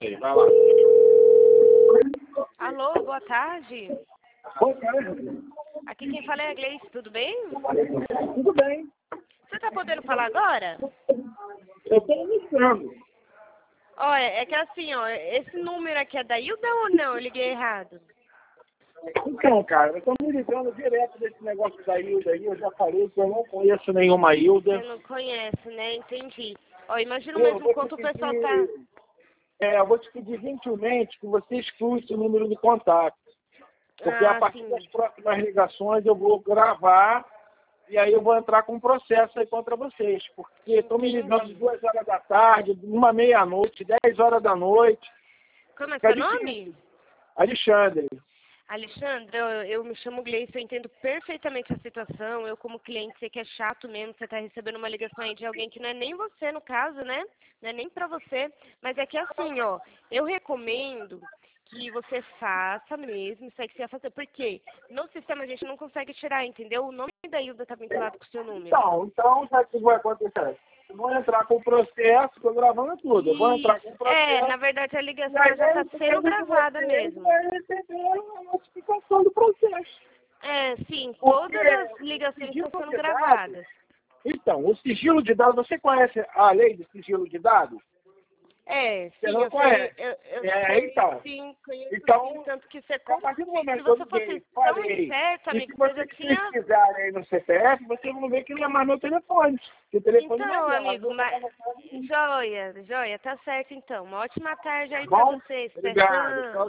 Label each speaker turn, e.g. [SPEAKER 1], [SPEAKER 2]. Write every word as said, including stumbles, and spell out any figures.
[SPEAKER 1] Vai lá.
[SPEAKER 2] Alô, boa tarde.
[SPEAKER 1] Boa tarde.
[SPEAKER 2] Aqui quem fala é a Gleice, tudo bem?
[SPEAKER 1] Tudo bem.
[SPEAKER 2] Você tá podendo falar agora?
[SPEAKER 1] Eu estou iniciando.
[SPEAKER 2] Olha, é que assim, ó, esse número aqui é da Hilda ou não? Eu liguei errado.
[SPEAKER 1] Então, cara, eu estou me ligando direto desse negócio da Hilda aí. Eu já falei que eu não conheço nenhuma Hilda.
[SPEAKER 2] Você não conhece, né? Entendi. Ó, imagina
[SPEAKER 1] Eu
[SPEAKER 2] mesmo
[SPEAKER 1] vou
[SPEAKER 2] quanto o
[SPEAKER 1] te
[SPEAKER 2] pessoal
[SPEAKER 1] pedir,
[SPEAKER 2] tá...
[SPEAKER 1] é, eu vou te pedir gentilmente que você exclua esse número de contato. Porque a
[SPEAKER 2] Ah,
[SPEAKER 1] partir
[SPEAKER 2] sim.
[SPEAKER 1] das próximas ligações eu vou gravar e aí eu vou entrar com um processo aí contra vocês. Porque estão me ligando de
[SPEAKER 2] Entendi.
[SPEAKER 1] duas horas da tarde, uma meia-noite, dez horas da noite.
[SPEAKER 2] Como é
[SPEAKER 1] Fica
[SPEAKER 2] seu
[SPEAKER 1] difícil.
[SPEAKER 2] nome?
[SPEAKER 1] Alexandre.
[SPEAKER 2] Alexandre, eu, eu me chamo Gleice, eu entendo perfeitamente a situação. Eu, como cliente, sei que é chato mesmo você tá recebendo uma ligação aí de alguém que não é nem você, no caso, né? Não é nem pra você. Mas é que assim, ó, eu recomendo que você faça mesmo isso aí que você vai fazer. Porque no sistema a gente não consegue tirar, entendeu? O nome da Hilda tá vinculado com o seu número.
[SPEAKER 1] Então, então, sabe o que vai acontecer? Eu vou entrar com o processo, estou gravando tudo. Eu vou entrar com o
[SPEAKER 2] Isso. É, na
[SPEAKER 1] processo.
[SPEAKER 2] verdade a
[SPEAKER 1] E
[SPEAKER 2] ligação
[SPEAKER 1] aí,
[SPEAKER 2] ela já tá
[SPEAKER 1] aí,
[SPEAKER 2] sendo
[SPEAKER 1] aí
[SPEAKER 2] gravada
[SPEAKER 1] você
[SPEAKER 2] mesmo.
[SPEAKER 1] vai receber a notificação do processo.
[SPEAKER 2] É, sim,
[SPEAKER 1] Porque
[SPEAKER 2] todas as
[SPEAKER 1] o
[SPEAKER 2] ligações estão
[SPEAKER 1] sigilo
[SPEAKER 2] sendo
[SPEAKER 1] de dados,
[SPEAKER 2] gravadas.
[SPEAKER 1] então, o sigilo de dados, você conhece a lei de sigilo de dados?
[SPEAKER 2] É,
[SPEAKER 1] Você
[SPEAKER 2] sim,
[SPEAKER 1] não
[SPEAKER 2] eu sei,
[SPEAKER 1] conhece.
[SPEAKER 2] eu, eu
[SPEAKER 1] É,
[SPEAKER 2] sei,
[SPEAKER 1] então.
[SPEAKER 2] sim, conheço sim,
[SPEAKER 1] Então,
[SPEAKER 2] tanto que você,
[SPEAKER 1] a
[SPEAKER 2] com,
[SPEAKER 1] partir do
[SPEAKER 2] se
[SPEAKER 1] momento que eu
[SPEAKER 2] você
[SPEAKER 1] liguei,
[SPEAKER 2] fosse tão
[SPEAKER 1] falei,
[SPEAKER 2] esperto,
[SPEAKER 1] e se
[SPEAKER 2] amigo, você já
[SPEAKER 1] vocês
[SPEAKER 2] tinha...
[SPEAKER 1] pesquisarem aí no C P F, vocês vão ver que não é mais meu telefone. Que o telefone não é
[SPEAKER 2] Então,
[SPEAKER 1] dela.
[SPEAKER 2] amigo,
[SPEAKER 1] Ela
[SPEAKER 2] mas...
[SPEAKER 1] não tá no-
[SPEAKER 2] Joia, joia, tá certo então. Uma ótima tarde
[SPEAKER 1] Tá
[SPEAKER 2] aí pra
[SPEAKER 1] bom?
[SPEAKER 2] você,
[SPEAKER 1] Obrigado.
[SPEAKER 2] Stefan.